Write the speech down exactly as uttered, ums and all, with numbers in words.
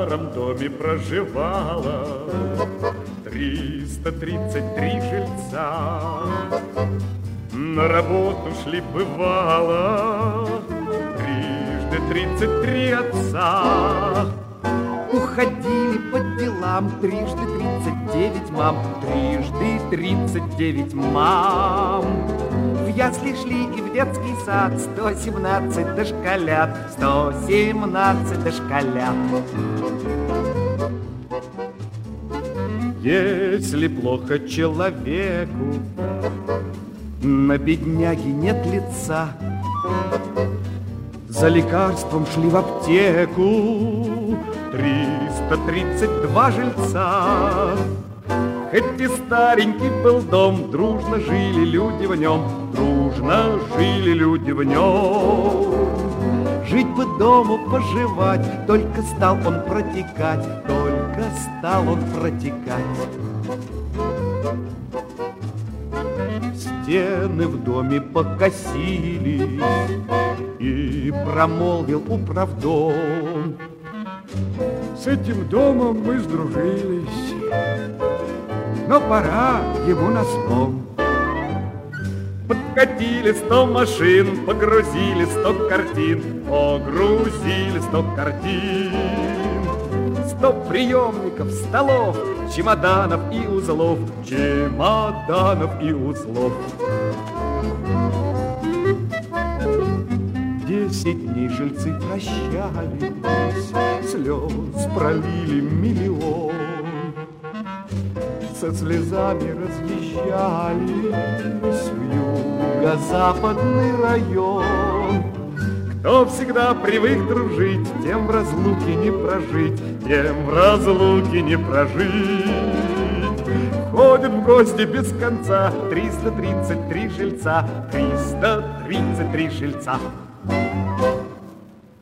старом доме проживало триста тридцать три жильца. На работу шли, бывало, трижды тридцать три отца. Уходили по делам трижды тридцать девять мам, трижды тридцать девять мам. В ясли шли и в детский сад сто семнадцать дошколят, сто семнадцать дошколят. Если плохо человеку, на бедняге нет лица, за лекарством шли в аптеку триста тридцать два жильца. Хоть и старенький был дом, дружно жили люди в нем, дружно жили люди в нем. Жить бы дому, поживать, только стал он протекать, только стал он протекать. Стены в доме покосились, и промолвил управдом: с этим домом мы сдружились, но пора ему на слом. Подкатили сто машин, погрузили сто картин, погрузили сто картин. Сто приемников, столов, чемоданов и узлов, чемоданов и узлов. Десять дней жильцы прощались, слез пролили миллион. Со слезами разъезжались в юго-западный район. Кто всегда привык дружить, тем в разлуке не прожить, тем в разлуке не прожить. Ходят в гости без конца триста тридцать три жильца, триста тридцать три жильца.